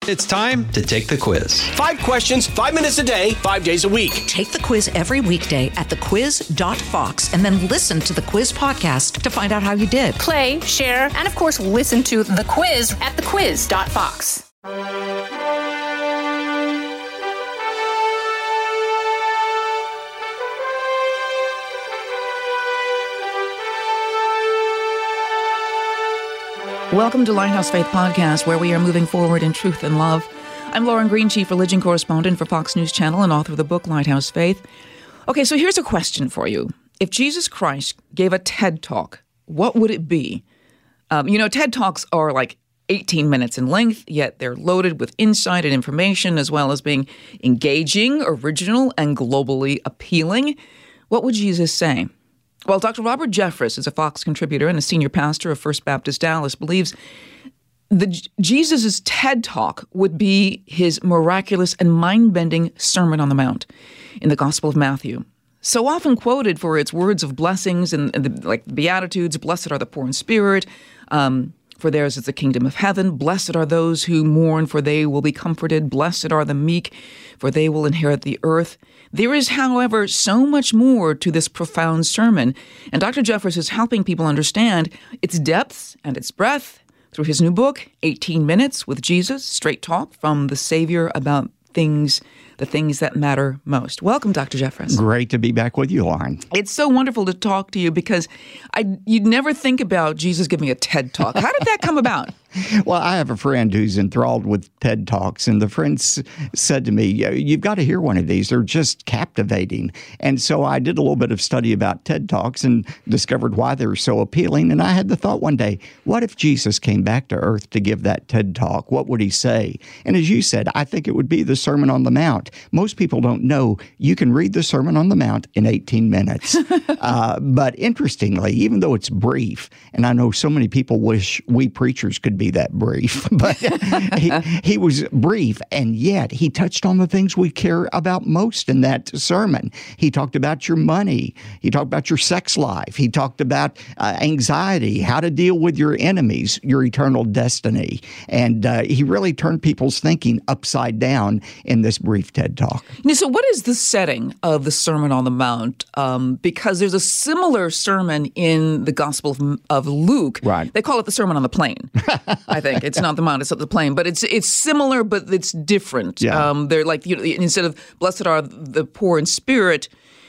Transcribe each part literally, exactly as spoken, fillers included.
It's time to take the quiz. Five questions, five minutes a day, five days a week. Take the quiz every weekday at the quiz dot fox and then listen to the quiz podcast to find out how you did. Play, share, and of course, listen to the quiz at the quiz dot fox. Welcome to Lighthouse Faith Podcast, where we are moving forward in truth and love. I'm Lauren Green, Chief Religion Correspondent for Fox News Channel and author of the book Lighthouse Faith. Okay, so here's a question for you. If Jesus Christ gave a TED Talk, what would it be? Um, you know, TED Talks are like eighteen minutes in length, yet they're loaded with insight and information, as well as being engaging, original, and globally appealing. What would Jesus say? Well, Doctor Robert Jeffress is a Fox contributor and a senior pastor of First Baptist Dallas, believes that Jesus' TED Talk would be his miraculous and mind-bending Sermon on the Mount in the Gospel of Matthew. So often quoted for its words of blessings and, and the, like the Beatitudes, blessed are the poor in spirit, um, for theirs is the kingdom of heaven. Blessed are those who mourn, for they will be comforted. Blessed are the meek, for they will inherit the earth. There is, however, so much more to this profound sermon, and Doctor Jeffress is helping people understand its depth and its breadth through his new book, eighteen minutes with Jesus, straight talk from the Savior about things, the things that matter most. Welcome, Doctor Jeffress. Great to be back with you, Lauren. It's so wonderful to talk to you because I you'd never think about Jesus giving a TED Talk. How did that come about? Well, I have a friend who's enthralled with TED Talks, and the friend s- said to me, you've got to hear one of these. They're just captivating. And so I did a little bit of study about TED Talks and discovered why they're so appealing. And I had the thought one day, what if Jesus came back to earth to give that TED Talk? What would he say? And as you said, I think it would be the Sermon on the Mount. Most people don't know you can read the Sermon on the Mount in eighteen minutes. uh, but interestingly, even though it's brief, and I know so many people wish we preachers could be that brief, but he, he was brief, and yet he touched on the things we care about most in that sermon. He talked about your money. He talked about your sex life. He talked about uh, anxiety, how to deal with your enemies, your eternal destiny. And uh, he really turned people's thinking upside down in this brief TED Talk. So what is the setting of the Sermon on the Mount? Um, because there's a similar sermon in the Gospel of, of Luke. Right. They call it the Sermon on the Plain. I think it's not the Mount, it's not the Plain, but it's it's similar, but it's different. Yeah. Um, they're like, you know, instead of blessed are the poor in spirit,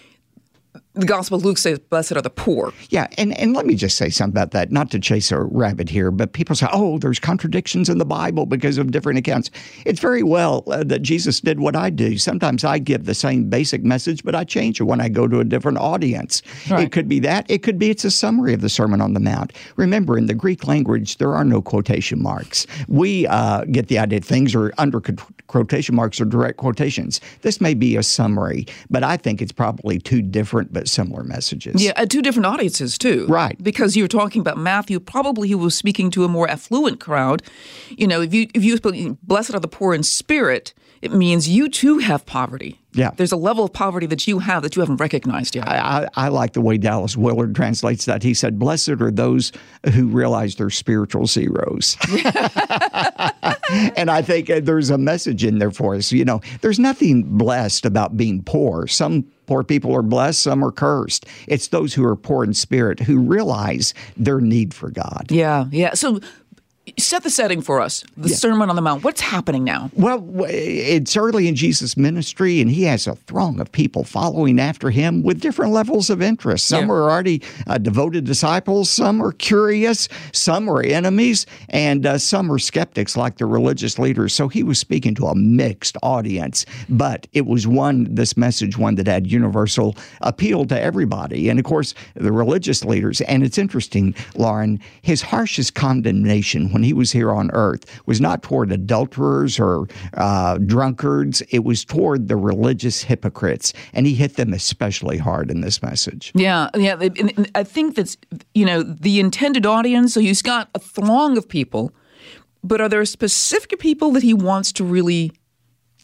the Gospel of Luke says, blessed are the poor. Yeah, and, and let me just say something about that, not to chase a rabbit here, but people say, oh, there's contradictions in the Bible because of different accounts. It's very well uh, that Jesus did what I do. Sometimes I give the same basic message, but I change it when I go to a different audience. Right. It could be that. It could be it's a summary of the Sermon on the Mount. Remember, in the Greek language, there are no quotation marks. We uh, get the idea things are under quotation marks or direct quotations. This may be a summary, but I think it's probably two different but similar messages. Yeah, uh, two different audiences, too. Right. Because you were talking about Matthew, probably he was speaking to a more affluent crowd. You know, if you if you blessed are the poor in spirit, it means you, too, have poverty. Yeah. There's a level of poverty that you have that you haven't recognized yet. I, I, I like the way Dallas Willard translates that. He said, blessed are those who realize they're spiritual zeros. And I think uh, there's a message in there for us. You know, there's nothing blessed about being poor. Some poor people are blessed, some are cursed. It's those who are poor in spirit who realize their need for God. Yeah, yeah. So set the setting for us, the yeah. Sermon on the Mount. What's happening now? Well, it's early in Jesus' ministry, and he has a throng of people following after him with different levels of interest. Some yeah. are already uh, devoted disciples, some are curious, some are enemies, and uh, some are skeptics like the religious leaders. So he was speaking to a mixed audience, but it was one, this message, one that had universal appeal to everybody. And of course, the religious leaders, and it's interesting, Lauren, his harshest condemnation when he was here on earth was not toward adulterers or uh, drunkards. It was toward the religious hypocrites, and he hit them especially hard in this message. Yeah, yeah. I think that's, you know, the intended audience. So he's got a throng of people, but are there specific people that he wants to really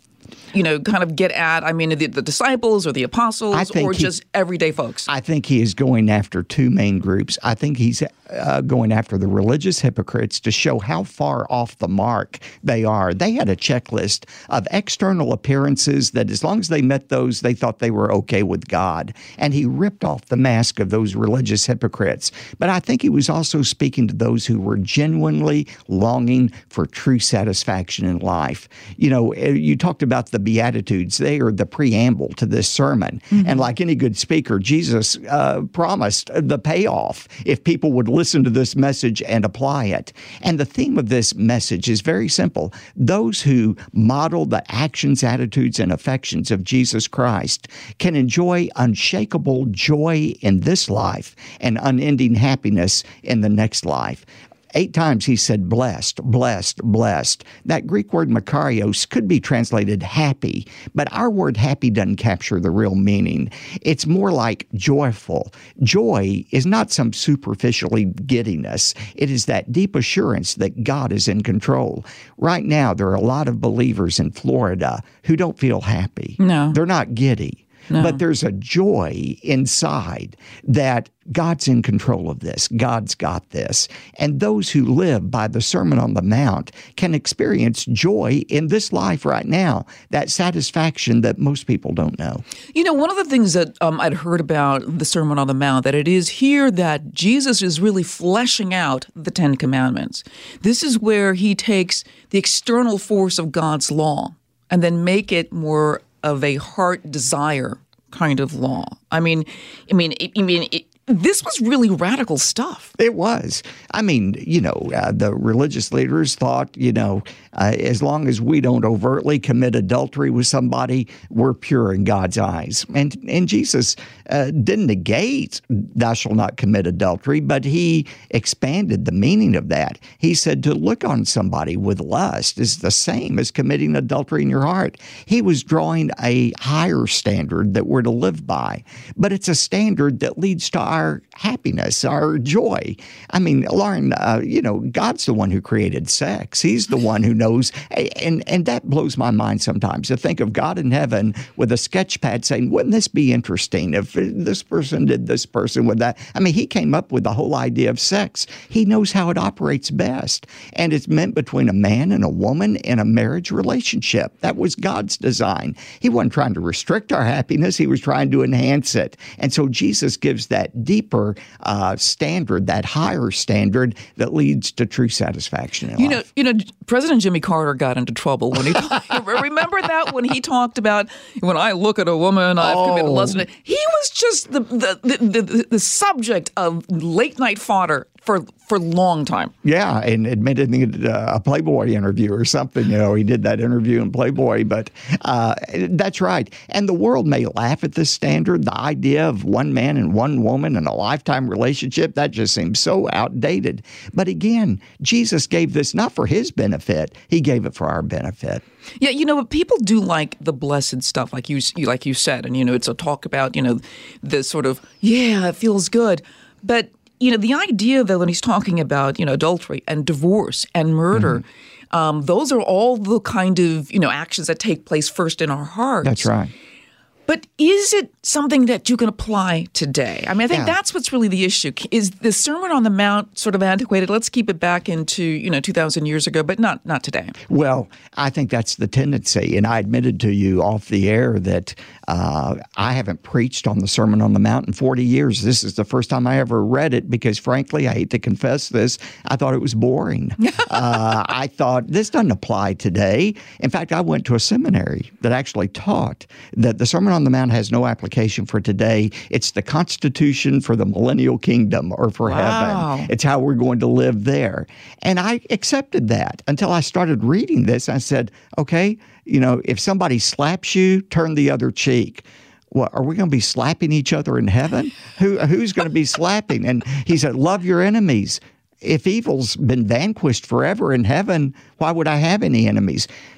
you know, kind of get at, I mean, the, the disciples or the apostles or he, just everyday folks? I think he is going after two main groups. I think he's uh, going after the religious hypocrites to show how far off the mark they are. They had a checklist of external appearances that as long as they met those, they thought they were okay with God. And he ripped off the mask of those religious hypocrites. But I think he was also speaking to those who were genuinely longing for true satisfaction in life. You know, you talked about the Beatitudes. They are the preamble to this sermon. Mm-hmm. And like any good speaker, Jesus uh, promised the payoff if people would listen to this message and apply it. And the theme of this message is very simple. Those who model the actions, attitudes, and affections of Jesus Christ can enjoy unshakable joy in this life and unending happiness in the next life. Eight times he said blessed, blessed, blessed. That Greek word makarios could be translated happy, but our word happy doesn't capture the real meaning. It's more like joyful. Joy is not some superficially giddiness. It is that deep assurance that God is in control. Right now, there are a lot of believers in Florida who don't feel happy. No. They're not giddy. No. But there's a joy inside that God's in control of this. God's got this. And those who live by the Sermon on the Mount can experience joy in this life right now, that satisfaction that most people don't know. You know, one of the things that um, I'd heard about the Sermon on the Mount, that it is here that Jesus is really fleshing out the Ten Commandments. This is where he takes the external force of God's law and then make it more of a heart desire kind of law. I mean, I mean, I mean, it, this was really radical stuff. It was. I mean, you know, uh, the religious leaders thought, you know, uh, as long as we don't overtly commit adultery with somebody, we're pure in God's eyes. And and Jesus uh, didn't negate thou shalt not commit adultery, but he expanded the meaning of that. He said to look on somebody with lust is the same as committing adultery in your heart. He was drawing a higher standard that we're to live by, but it's a standard that leads to our happiness, our joy. I mean, Lauren, uh, you know, God's the one who created sex. He's the one who knows, and and that blows my mind sometimes to think of God in heaven with a sketch pad saying, wouldn't this be interesting if this person did this person with that? I mean, he came up with the whole idea of sex. He knows how it operates best, and it's meant between a man and a woman in a marriage relationship. That was God's design. He wasn't trying to restrict our happiness. He was trying to enhance it. And so Jesus gives that deeper uh, standard, that higher standard that leads to true satisfaction in you life. Know, you know, President Jimmy Carter got into trouble when he remember that when he talked about when I look at a woman, I've oh. committed lust. He was just the the, the the the subject of late night fodder for for a long time. Yeah, and admitted in a Playboy interview or something. You know, he did that interview in Playboy, but uh, that's right. And the world may laugh at this standard, the idea of one man and one woman in a lifetime relationship. That just seems so outdated. But again, Jesus gave this not for his benefit. He gave it for our benefit. Yeah, you know, but people do like the blessed stuff, like you like you said. And, you know, it's a talk about, you know, the sort of, yeah, it feels good. But you know, the idea that when he's talking about, you know, adultery and divorce and murder, mm-hmm. um, those are all the kind of, you know, actions that take place first in our hearts. That's right. But is it something that you can apply today? I mean, I think yeah. that's what's really the issue. Is the Sermon on the Mount sort of antiquated? Let's keep it back into, you know, two thousand years ago, but not not today. Well, I think that's the tendency. And I admitted to you off the air that uh, I haven't preached on the Sermon on the Mount in forty years. This is the first time I ever read it because, frankly, I hate to confess this, I thought it was boring. uh, I thought this doesn't apply today. In fact, I went to a seminary that actually taught that the Sermon on the Mount has no application for today. It's the Constitution for the millennial kingdom or for wow. heaven. It's how we're going to live there. And I accepted that until I started reading this. I said, okay, you know, if somebody slaps you, turn the other cheek. What, are we going to be slapping each other in heaven? Who Who's going to be slapping? And he said, love your enemies. If evil's been vanquished forever in heaven, why would I have any enemies?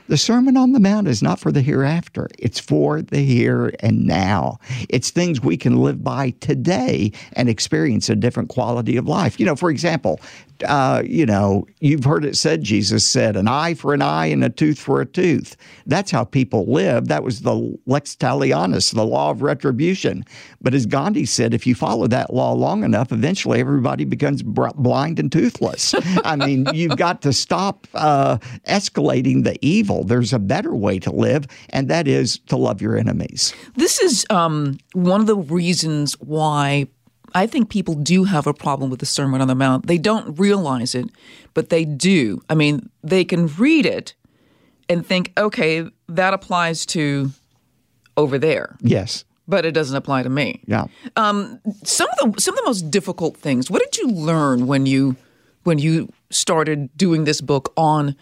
The Sermon on the Mount is not for the hereafter. It's for the here and now. It's things we can live by today and experience a different quality of life. You know, for example, uh, you know, you've heard it said, Jesus said, an eye for an eye and a tooth for a tooth. That's how people live. That was the lex talionis, the law of retribution. But as Gandhi said, if you follow that law long enough, eventually everybody becomes br- blind and toothless. I mean, you've got to stop uh, escalating the evil. There's a better way to live, and that is to love your enemies. This is um, one of the reasons why I think people do have a problem with the Sermon on the Mount. They don't realize it, but they do. I mean, they can read it and think, okay, that applies to over there. Yes. But it doesn't apply to me. Yeah. Um, some of the some of the most difficult things. What did you learn when you when you started doing this book on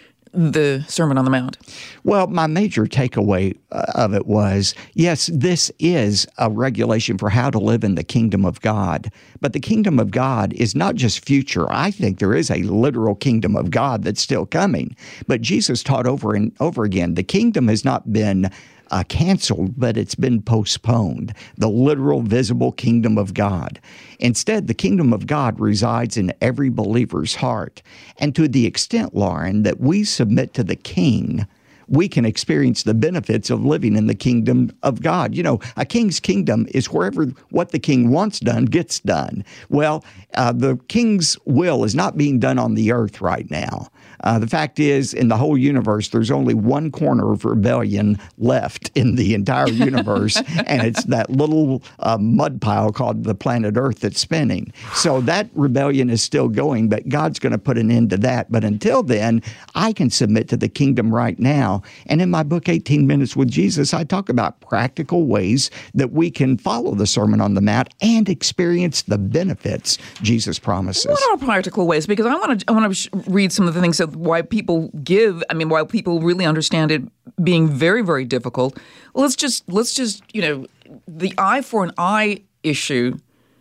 the Sermon on the Mount? Well, my major takeaway of it was, yes, this is a regulation for how to live in the kingdom of God. But the kingdom of God is not just future. I think there is a literal kingdom of God that's still coming. But Jesus taught over and over again, the kingdom has not been Uh, canceled, but it's been postponed, the literal, visible kingdom of God. Instead, the kingdom of God resides in every believer's heart. And to the extent, Lauren, that we submit to the King, we can experience the benefits of living in the kingdom of God. You know, a king's kingdom is wherever what the king wants done gets done. Well, uh, the king's will is not being done on the earth right now. Uh, the fact is, in the whole universe, there's only one corner of rebellion left in the entire universe, and it's that little uh, mud pile called the planet Earth that's spinning. So that rebellion is still going, but God's going to put an end to that. But until then, I can submit to the kingdom right now. And in my book, eighteen minutes with Jesus, I talk about practical ways that we can follow the Sermon on the Mount and experience the benefits Jesus promises. What are practical ways? Because I want to I want to read some of the things that why people give. I mean, why people really understand it being very, very difficult. Let's just let's just you know the eye for an eye issue.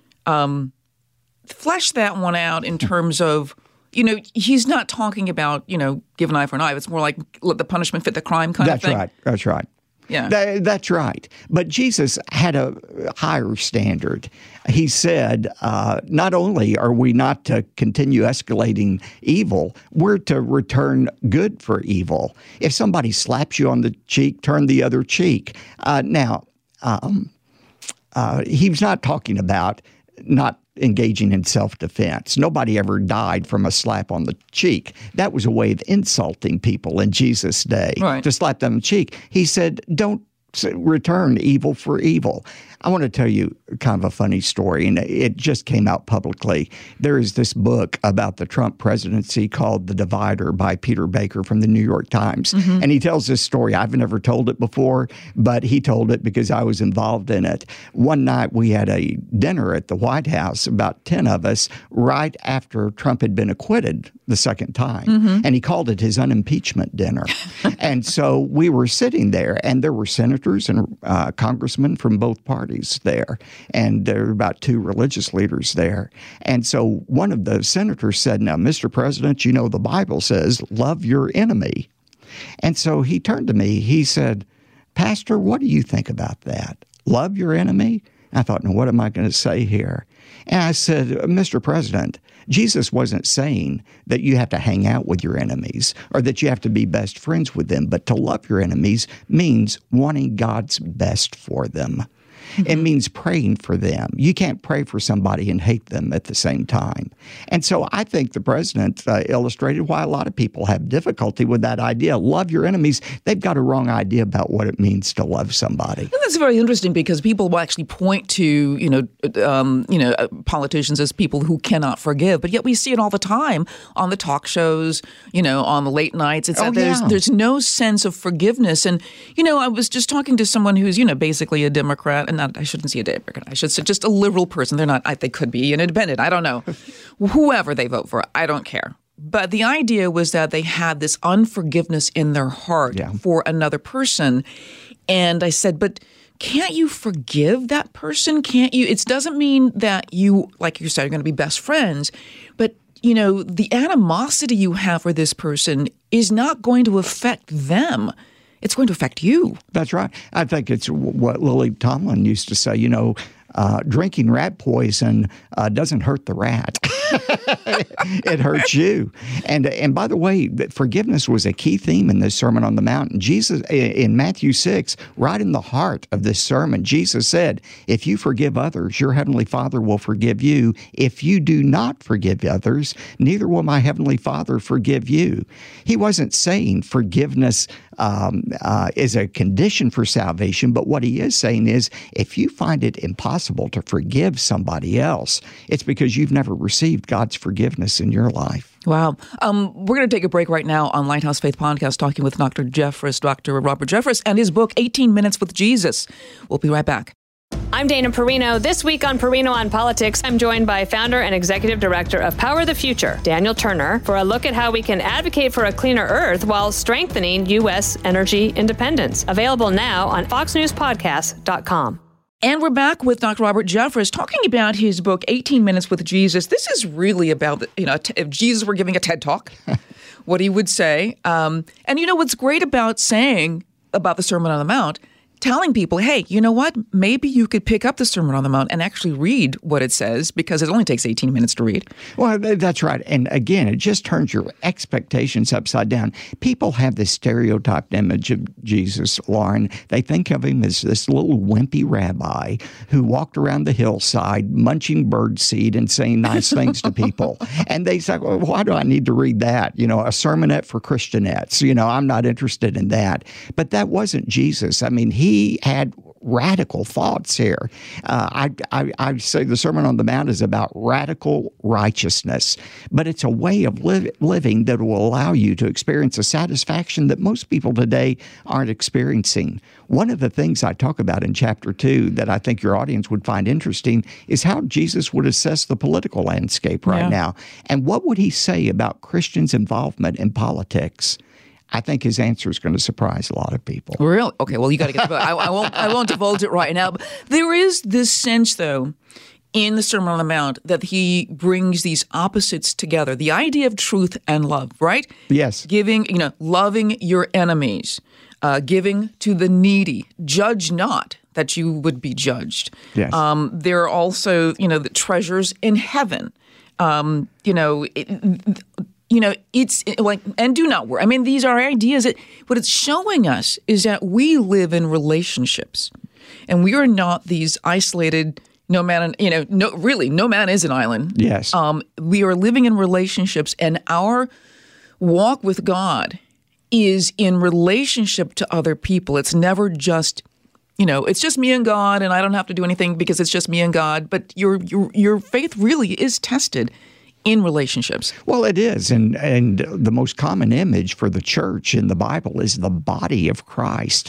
Um, flesh that one out in terms of. You know, he's not talking about, you know, give an eye for an eye. It's more like let the punishment fit the crime kind That's of thing. That's right. That's right. Yeah. That, that's right. But Jesus had a higher standard. He said, uh, not only are we not to continue escalating evil, we're to return good for evil. If somebody slaps you on the cheek, turn the other cheek. Uh, now, um, uh, he was not talking about not engaging in self-defense. Nobody ever died from a slap on the cheek. That was a way of insulting people in Jesus' day, right. to slap them on the cheek. He said, don't return evil for evil. I want to tell you kind of a funny story, and it just came out publicly. There is this book about the Trump presidency called The Divider by Peter Baker from the New York Times. Mm-hmm. And he tells this story. I've never told it before, but he told it because I was involved in it. One night we had a dinner at the White House, about ten of us, right after Trump had been acquitted the second time. Mm-hmm. And he called it his unimpeachment dinner. And so we were sitting there, and there were senators and uh, congressmen from both parties there, and there were about two religious leaders there. And so one of the senators said, now, Mister President, you know the Bible says, love your enemy. And so he turned to me, he said, Pastor, what do you think about that? Love your enemy? And I thought, now, what am I going to say here? And I said, Mister President, Jesus wasn't saying that you have to hang out with your enemies or that you have to be best friends with them, but to love your enemies means wanting God's best for them. Mm-hmm. It means praying for them. You can't pray for somebody and hate them at the same time. And so I think the president uh, illustrated why a lot of people have difficulty with that idea. Love your enemies. They've got a wrong idea about what it means to love somebody. And that's very interesting because people will actually point to, you know, um, you know, politicians as people who cannot forgive. But yet we see it all the time on the talk shows, you know, on the late nights. It's oh, that there's yeah. there's no sense of forgiveness. And, you know, I was just talking to someone who's, you know, basically a Democrat, and not, I shouldn't say a Democrat, I should say just a liberal person. They're not, I, they could be an independent. I don't know. Whoever they vote for, I don't care. But the idea was that they had this unforgiveness in their heart yeah. for another person. And I said, but can't you forgive that person? Can't you? It doesn't mean that you, like you said, are going to be best friends, but you know, the animosity you have for this person is not going to affect them. It's going to affect you. That's right. I think it's what Lily Tomlin used to say, you know, uh, drinking rat poison uh, doesn't hurt the rat. It hurts you. And and by the way, forgiveness was a key theme in this Sermon on the Mount. Jesus, in Matthew six, right in the heart of this sermon, Jesus said, if you forgive others, your heavenly Father will forgive you. If you do not forgive others, neither will my heavenly Father forgive you. He wasn't saying forgiveness um, uh, is a condition for salvation, but what he is saying is if you find it impossible to forgive somebody else, it's because you've never received God's forgiveness in your life. Wow. Um, we're going to take a break right now on Lighthouse Faith Podcast, talking with Doctor Jeffress, Doctor Robert Jeffress, and his book, eighteen minutes with Jesus. We'll be right back. I'm Dana Perino. This week on Perino on Politics, I'm joined by founder and executive director of Power the Future, Daniel Turner, for a look at how we can advocate for a cleaner earth while strengthening U S energy independence. Available now on fox news podcast dot com. And we're back with Doctor Robert Jeffress talking about his book, eighteen minutes with Jesus. This is really about, you know, if Jesus were giving a TED Talk, what he would say. Um, and you know what's great about saying about the Sermon on the Mount, telling people, hey, you know what? Maybe you could pick up the Sermon on the Mount and actually read what it says, because it only takes eighteen minutes to read. Well, that's right. And again, it just turns your expectations upside down. People have this stereotyped image of Jesus, Lauren. They think of him as this little wimpy rabbi who walked around the hillside munching birdseed and saying nice things to people. And they say, well, why do I need to read that? You know, a sermonette for Christianettes. You know, I'm not interested in that. But that wasn't Jesus. I mean, he He had radical thoughts here. Uh, I, I, I say the Sermon on the Mount is about radical righteousness, but it's a way of li- living that will allow you to experience a satisfaction that most people today aren't experiencing. One of the things I talk about in chapter two that I think your audience would find interesting is how Jesus would assess the political landscape right Yeah. now. And what would he say about Christians' involvement in politics? I think his answer is going to surprise a lot of people. Really? Okay, well, you got to get the book. I, I won't I won't divulge it right now. But there is this sense, though, in the Sermon on the Mount that he brings these opposites together. The idea of truth and love, right? Yes. Giving, you know, loving your enemies, uh, giving to the needy, judge not that you would be judged. Yes. Um, there are also, you know, the treasures in heaven. Um, you know, it, You know, it's like, and do not worry. I mean, these are ideas that what it's showing us is that we live in relationships, and we are not these isolated. No man, you know, no, really, no man is an island. Yes. Um, we are living in relationships, and our walk with God is in relationship to other people. It's never just, you know, it's just me and God, and I don't have to do anything because it's just me and God. But your your your faith really is tested in relationships. Well, it is. And and the most common image for the church in the Bible is the body of Christ.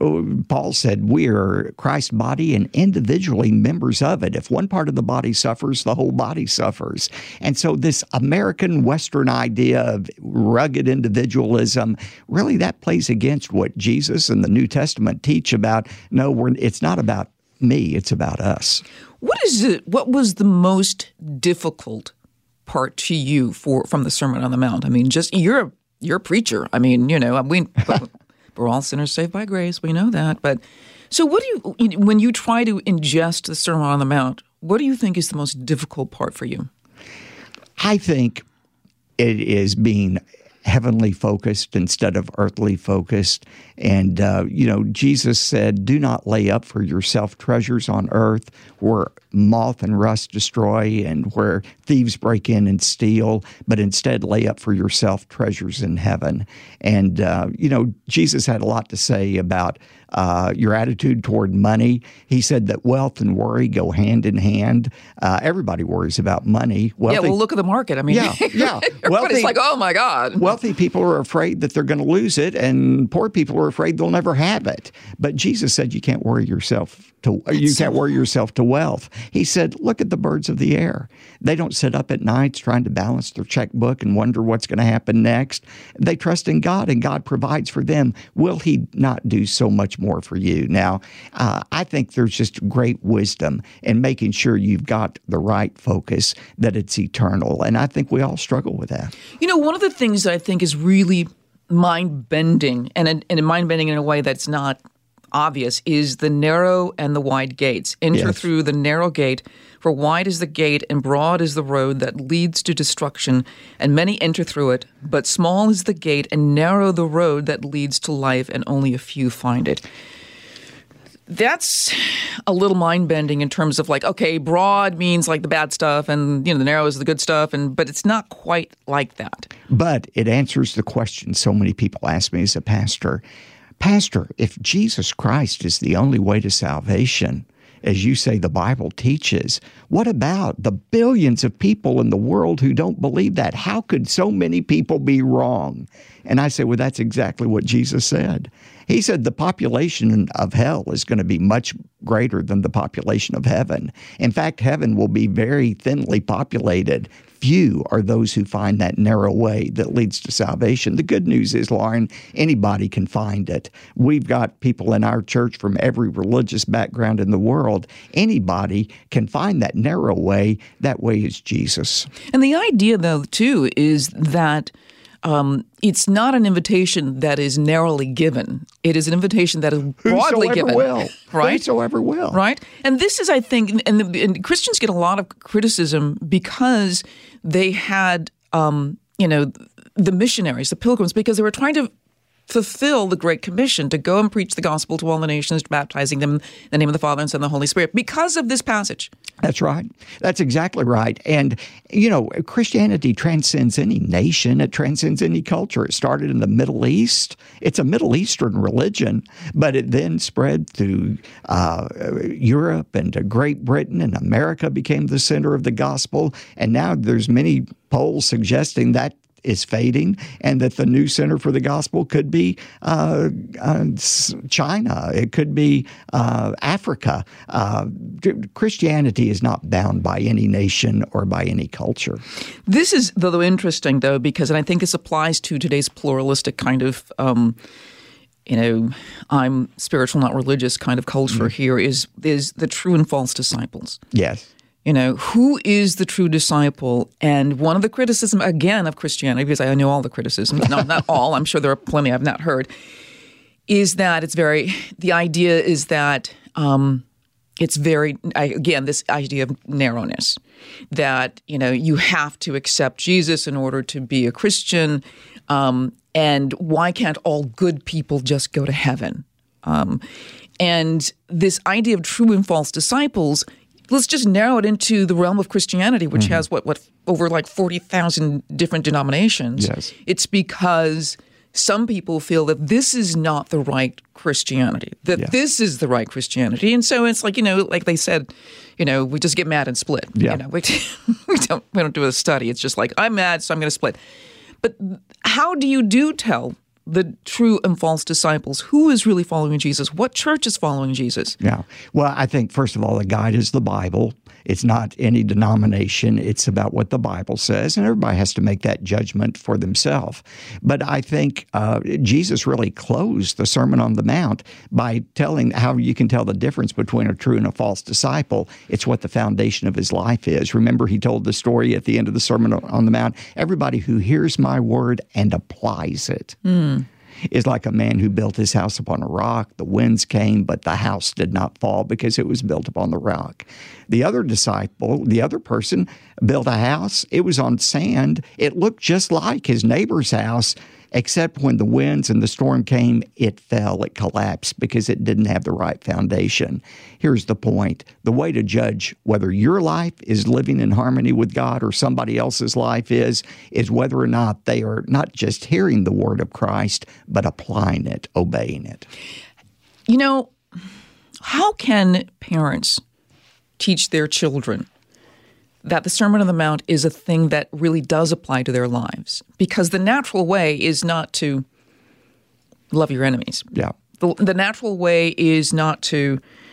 Paul said we are Christ's body and individually members of it. If one part of the body suffers, the whole body suffers. And so this American Western idea of rugged individualism, really that plays against what Jesus and the New Testament teach about, no, we're, it's not about me, it's about us. What is it? What was the most difficult part to you for from the Sermon on the Mount? I mean, just you're a, you're a preacher. I mean, you know, we we're all sinners saved by grace. We know that. But so, what do you when you try to ingest the Sermon on the Mount? What do you think is the most difficult part for you? I think it is being heavenly focused instead of earthly focused. And, uh, you know, Jesus said, do not lay up for yourself treasures on earth where moth and rust destroy and where thieves break in and steal, but instead lay up for yourself treasures in heaven. And, uh, you know, Jesus had a lot to say about uh, your attitude toward money. He said that wealth and worry go hand in hand. Uh, everybody worries about money. Wealthy, yeah, well, look at the market. I mean, yeah, yeah. Everybody's like, oh, my God. Wealthy people are afraid that they're going to lose it, and poor people are afraid they'll never have it. But Jesus said you can't worry yourself to you can't worry yourself to wealth. He said, look at the birds of the air. They don't sit up at nights trying to balance their checkbook and wonder what's going to happen next. They trust in God, and God provides for them. Will he not do so much more for you? Now, uh, I think there's just great wisdom in making sure you've got the right focus, that it's eternal. And I think we all struggle with that. You know, one of the things that I think is really mind-bending, and, and mind-bending in a way that's not obvious, is the narrow and the wide gates. Enter Yes. through the narrow gate, for wide is the gate and broad is the road that leads to destruction, and many enter through it. But small is the gate and narrow the road that leads to life, and only a few find it. That's a little mind-bending in terms of like, okay, broad means like the bad stuff, and you know the narrow is the good stuff, and but it's not quite like that. But it answers the question so many people ask me as a pastor. Pastor, if Jesus Christ is the only way to salvation, as you say the Bible teaches, what about the billions of people in the world who don't believe that? How could so many people be wrong? And I say, well, that's exactly what Jesus said. He said the population of hell is going to be much greater than the population of heaven. In fact, heaven will be very thinly populated. Few are those who find that narrow way that leads to salvation. The good news is, Lauren, anybody can find it. We've got people in our church from every religious background in the world. Anybody can find that narrow way. That way is Jesus. And the idea, though, too, is that um, it's not an invitation that is narrowly given. It is an invitation that is broadly Whosoever given. will. Right? Whosoever will. Right? And this is, I think, and, the, and Christians get a lot of criticism because they had, um, you know, the missionaries, the pilgrims, because they were trying to fulfill the Great Commission to go and preach the gospel to all the nations, baptizing them in the name of the Father and Son and the Holy Spirit, because of this passage. That's right. That's exactly right. And, you know, Christianity transcends any nation. It transcends any culture. It started in the Middle East. It's a Middle Eastern religion, but it then spread through uh, Europe and to Great Britain, and America became the center of the gospel. And now there's many polls suggesting that is fading, and that the new center for the gospel could be uh, uh, China. It could be uh, Africa. Uh, Christianity is not bound by any nation or by any culture. This is, though, interesting, though, because, and I think this applies to today's pluralistic kind of, um, you know, I'm spiritual, not religious kind of culture. Mm-hmm. Here is is the true and false disciples. Yes. You know, who is the true disciple? And one of the criticism, again, of Christianity, because I know all the criticisms, no, not all, I'm sure there are plenty I've not heard, is that it's very, the idea is that um, it's very, again, this idea of narrowness, that, you know, you have to accept Jesus in order to be a Christian, um, and why can't all good people just go to heaven? Um, and this idea of true and false disciples, let's just narrow it into the realm of Christianity, which mm-hmm. has what what over like forty thousand different denominations. Yes. It's because some people feel that this is not the right Christianity, that yeah. this is the right Christianity. And so it's like, you know, like they said, you know, we just get mad and split. Yeah. You know, we, we don't we don't do a study. It's just like, I'm mad, so I'm going to split. But how do you do tell the true and false disciples? Who is really following Jesus? What church is following Jesus? Yeah. Well, I think, first of all, the guide is the Bible. It's not any denomination. It's about what the Bible says, and everybody has to make that judgment for themselves. But I think uh, Jesus really closed the Sermon on the Mount by telling how you can tell the difference between a true and a false disciple. It's what the foundation of his life is. Remember, he told the story at the end of the Sermon on the Mount, everybody who hears my word and applies it. Mm. Is like a man who built his house upon a rock. The winds came, but the house did not fall because it was built upon the rock. The other disciple, the other person, built a house. It was on sand. It looked just like his neighbor's house, except when the winds and the storm came, it fell, it collapsed because it didn't have the right foundation. Here's the point. The way to judge whether your life is living in harmony with God or somebody else's life is, is whether or not they are not just hearing the word of Christ, but applying it, obeying it. You know, how can parents teach their children that the Sermon on the Mount is a thing that really does apply to their lives? Because the natural way is not to love your enemies. Yeah. The, the natural way is not to,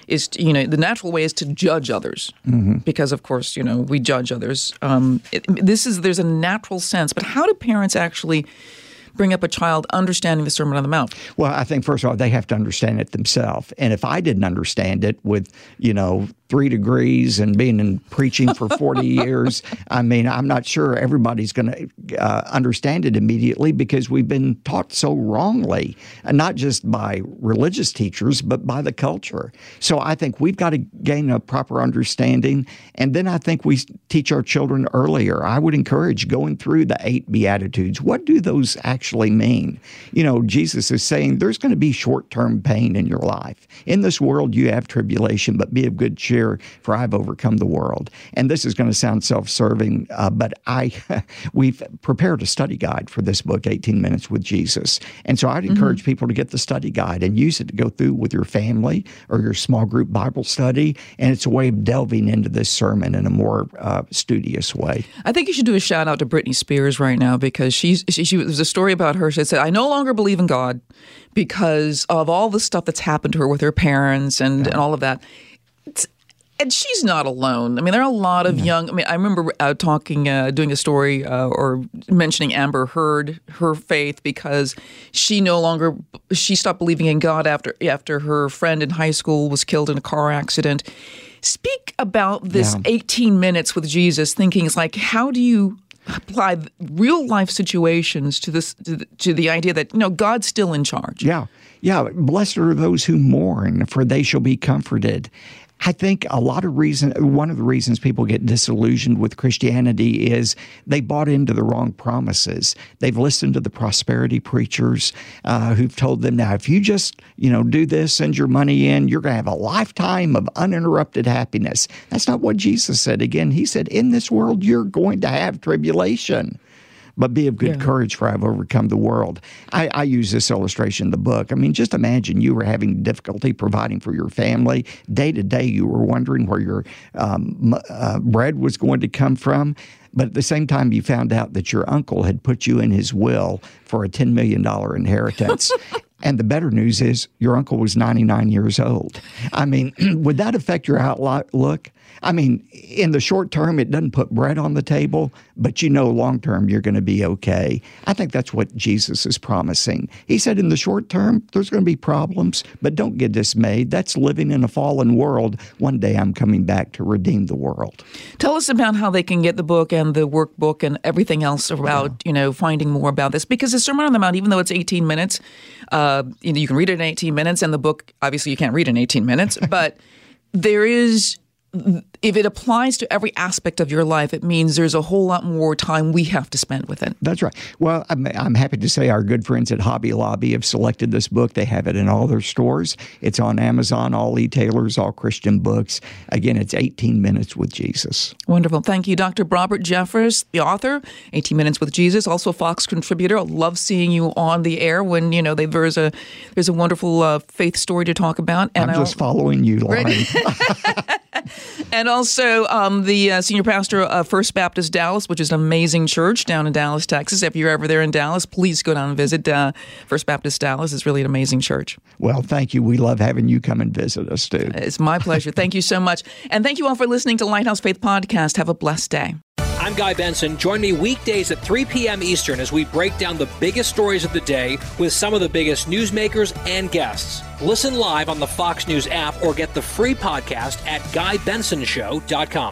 is, you know, the natural way is to judge others mm-hmm. because, of course, you know, we judge others. Um, it, this is, there's a natural sense. But how do parents actually bring up a child understanding the Sermon on the Mount? Well, I think, first of all, they have to understand it themselves. And if I didn't understand it with, you know, three degrees and being in preaching for forty years, I mean, I'm not sure everybody's going to uh, understand it immediately because we've been taught so wrongly, and not just by religious teachers, but by the culture. So I think we've got to gain a proper understanding, and then I think we teach our children earlier. I would encourage going through the eight Beatitudes. What do those actually mean? You know, Jesus is saying there's going to be short-term pain in your life. In this world you have tribulation, but be of good cheer, for I've overcome the world. And this is going to sound self-serving, uh, but I we've prepared a study guide for this book, eighteen minutes with Jesus. And so I'd encourage mm-hmm. people to get the study guide and use it to go through with your family or your small group Bible study. And it's a way of delving into this sermon in a more uh, studious way. I think you should do a shout out to Britney Spears right now because she's, she, she, there's a story about her. She said, I no longer believe in God because of all the stuff that's happened to her with her parents and, yeah. and all of that. It's, And she's not alone. I mean, there are a lot of young. I mean, I remember uh, talking, uh, doing a story uh, or mentioning Amber Heard, her faith, because she no longer she stopped believing in God after after her friend in high school was killed in a car accident. Speak about this yeah. eighteen minutes with Jesus. Thinking it's like, how do you apply real life situations to this to the, to the idea that you know God's still in charge? Yeah, yeah. Blessed are those who mourn, for they shall be comforted. I think a lot of reason, one of the reasons people get disillusioned with Christianity is they bought into the wrong promises. They've listened to the prosperity preachers uh, who've told them, now, if you just, you know, do this, send your money in, you're going to have a lifetime of uninterrupted happiness. That's not what Jesus said. Again, he said, in this world, you're going to have tribulation. But be of good yeah. courage, for I've overcome the world. I, I use this illustration in the book. I mean, just imagine you were having difficulty providing for your family. Day to day, you were wondering where your um, uh, bread was going to come from. But at the same time, you found out that your uncle had put you in his will for a ten million dollars inheritance. And the better news is your uncle was ninety-nine years old. I mean, would that affect your outlook? I mean, in the short term, it doesn't put bread on the table, but you know long term you're going to be okay. I think that's what Jesus is promising. He said in the short term, there's going to be problems, but don't get dismayed. That's living in a fallen world. One day I'm coming back to redeem the world. Tell us about how they can get the book and the workbook and everything else about, yeah. you know, finding more about this. Because the Sermon on the Mount, even though it's eighteen minutes, uh, you know, you can read it in eighteen minutes, and the book, obviously you can't read in eighteen minutes, but there is... if it applies to every aspect of your life, it means there's a whole lot more time we have to spend with it. That's right. Well, I'm, I'm happy to say our good friends at Hobby Lobby have selected this book. They have it in all their stores. It's on Amazon, all e-tailers, all Christian books. Again, it's eighteen minutes with Jesus. Wonderful. Thank you, Doctor Robert Jeffress, the author, eighteen minutes with Jesus, also a Fox contributor. I love seeing you on the air when, you know, they, there's a there's a wonderful uh, faith story to talk about. And I'm just I'll, following you, Lauren. Right. And also um, the uh, senior pastor of First Baptist Dallas, which is an amazing church down in Dallas, Texas. If you're ever there in Dallas, please go down and visit uh, First Baptist Dallas. It's really an amazing church. Well, thank you. We love having you come and visit us, too. It's my pleasure. Thank you so much. And thank you all for listening to Lighthouse Faith Podcast. Have a blessed day. I'm Guy Benson. Join me weekdays at three p.m. Eastern as we break down the biggest stories of the day with some of the biggest newsmakers and guests. Listen live on the Fox News app or get the free podcast at guy benson show dot com.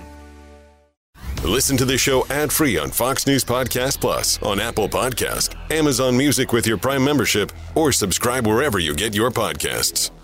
Listen to the show ad-free on Fox News Podcast Plus, on Apple Podcast, Amazon Music with your Prime membership, or subscribe wherever you get your podcasts.